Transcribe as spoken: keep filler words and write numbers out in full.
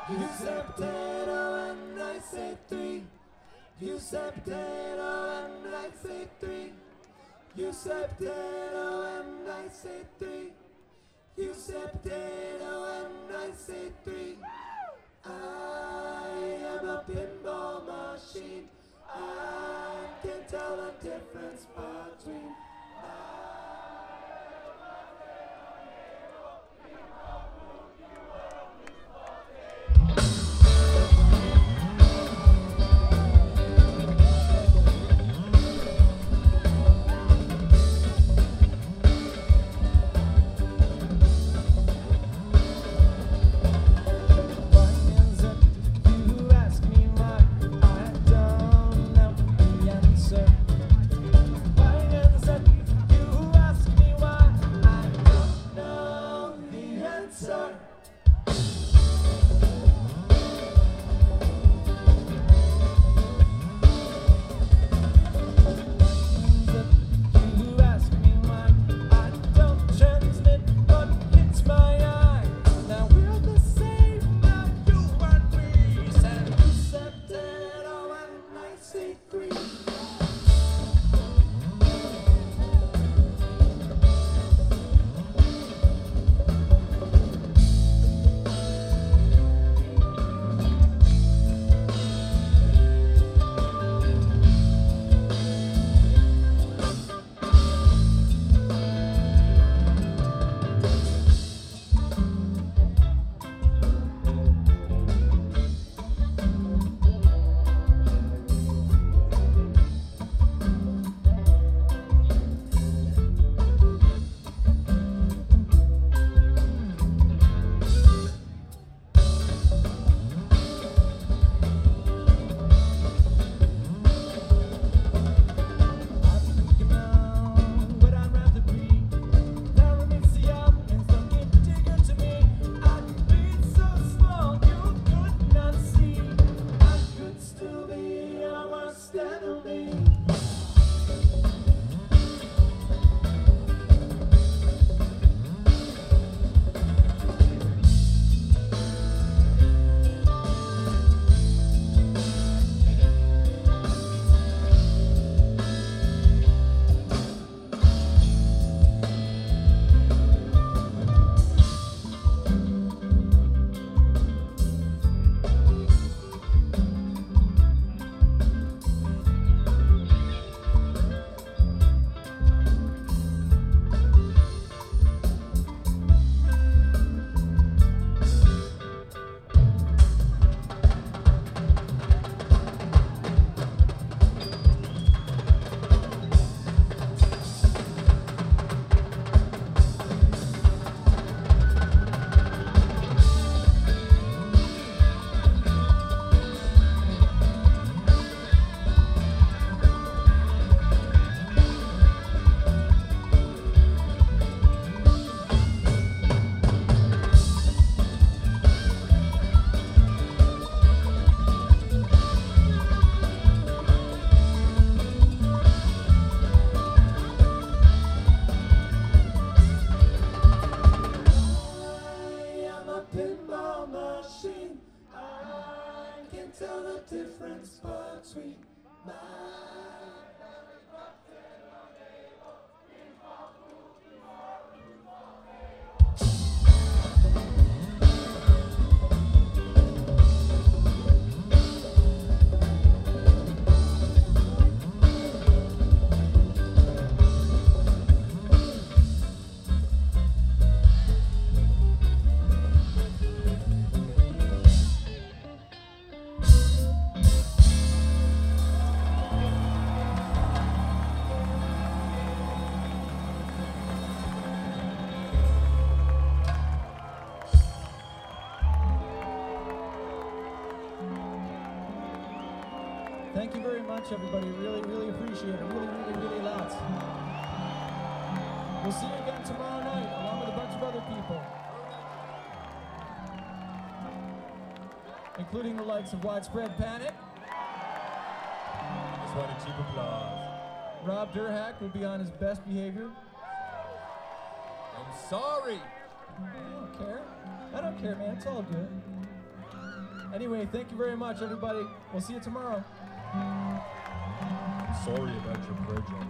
You say potato and I say three. You say potato and I say three. You say potato and I say three. You say potato and I say three. I am a pinball machine. I can tell the difference between tell the difference between my Thank you very much, everybody. Really, really appreciate it. Really, really, really lots. We'll see you again tomorrow night, along with a bunch of other people, including the likes of Widespread Panic. Just want a cheap applause. Rob Durhack will be on his best behavior. I'm sorry. I don't care. I don't care, man. It's all good. Anyway, thank you very much, everybody. We'll see you tomorrow. I'm sorry about your prejudice.